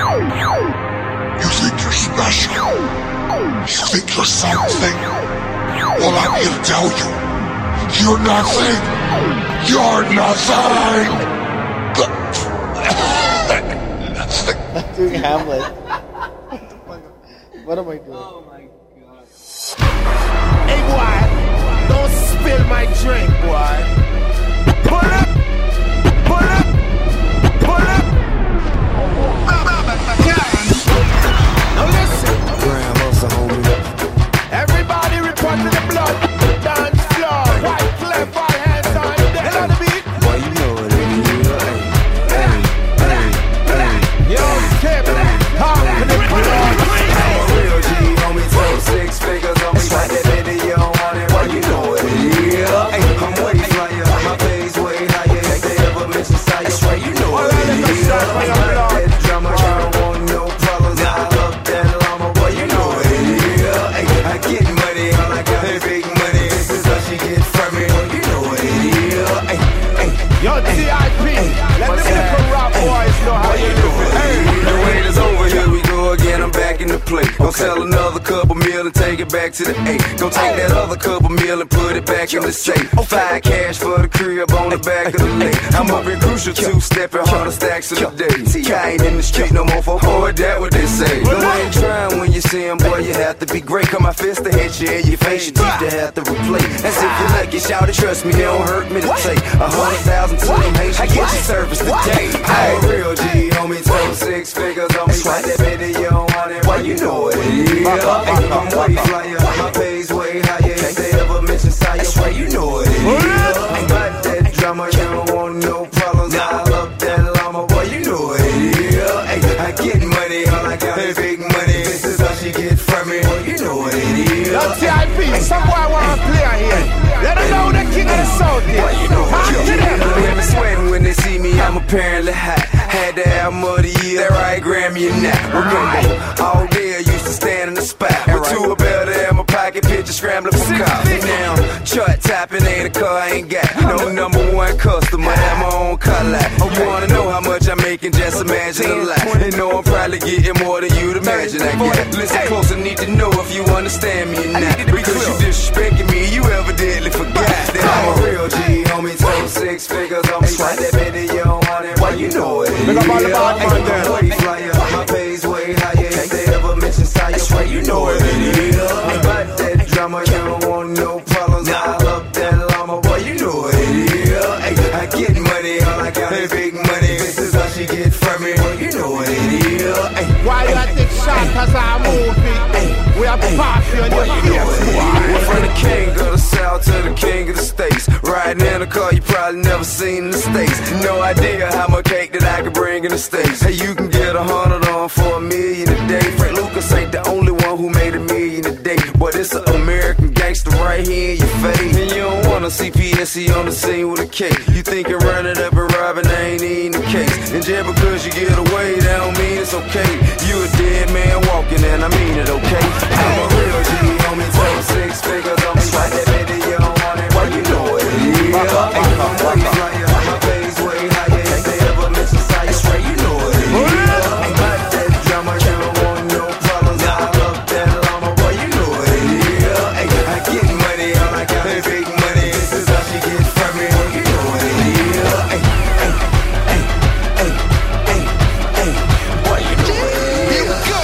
You think you're special? You think you're something? Well, I'm here to tell you, you're nothing. You're nothing. Nothing. I'm doing Hamlet. What am I doing? Oh my god. Hey boy, don't spill my drink, boy. Pull up, pull up, pull up. Now listen. Grand hustle, homie. Everybody report to the blood. Dance floor, white clef, all hands on deck. You know the beat? Boy, you know what it is. Hey. Yo, Kip, how can it put on? I'm a real G, homie. 6 figures on me. Like that baby, you don't want it. Boy, you know what it is. Hey, I'm way flyer. My pay's way higher. If they ever mention Sire, swear you know what it is. That drama, you don't want no problems. I love that llama. Boy, you know what it is. Hey, I get money. All I got is big money. This is how she get from me. Boy, you know what it is. Hey. Yo, TIP, let the little rock boys know how you do it. The wait is over, here we go again, I'm back in the play. Go sell another couple meal and take it back to the A. Go take that other couple meal and put it back in the safe. 5 cash for the crib on the back of the lake. I'm up in Crucial 2-stepping, 100 stacks of the day. I ain't in the street no more for boy, that what they say. No ain't trying when you see him, boy, you have to be great. Cause my fist to hit you in your face, your teeth to have to replace. That's if you're lucky, shout it, trust me, it don't hurt me to take 100,000 to them Haitians, I get your service today. I'm a real G, homie, 6 figures on me. Like that baby, you don't want it, boy, you know what it is. I'm way flyer, my pay's way higher. If they ever mention Sire, swear you know what it is. Ain't got that drama, you don't want no problems. I love that llama, boy, you know what it is. Hey, I get money, all I got is big money. This is how she get from me, boy, you know what it is. Yo, TIP, some boy wanna play here. Let them know the king of the south here. Boy, you know what it is. Women sweating when they see me, I'm apparently hot. Had the album of the year, that right, Grammy or not. Remember, all day I used to stand in the spot with 2 belter in my pocket, picture scrambling for cops. Now, chart topping ain't a car I ain't got. No #1 customer, have my own car lot. You wanna know how much I'm making, just imagine a lot. And know I'm probably getting more than you'd imagine I get. Listen close, I need to know if you understand me or not. Because you disrespecting me, you evidently forgot that I'm a real G, homie, 6 figures on me. Like that baby, you don't want it, boy, you know it. Big up all the bad man there. Way flyer, my pay's way higher. If they ever mention Sire, swear you know what it is. Ain't got that drama, you don't want no problems. I love that llama, boy, you know what it is. Hey, I get money, all I got is big money. This is how she get from me, boy, you know what it is. Hey, why you take shots as I move it? We are party on your face. We're from the king of the south to the king of the states. Riding in a car you probably never seen in the States. No idea how much cake that I could bring in the States. Hey, you can get 100 on for $1 million a day. Frank Lucas ain't the only one who made $1 million a day. But it's an American gangster right here in your face. And you don't wanna see PSC on the scene with a K. You think you're running up and robbing, that ain't even the case. And just because you get away, that don't mean it's okay. You a dead man walking and I mean it, okay? I'm a real G, homie, 6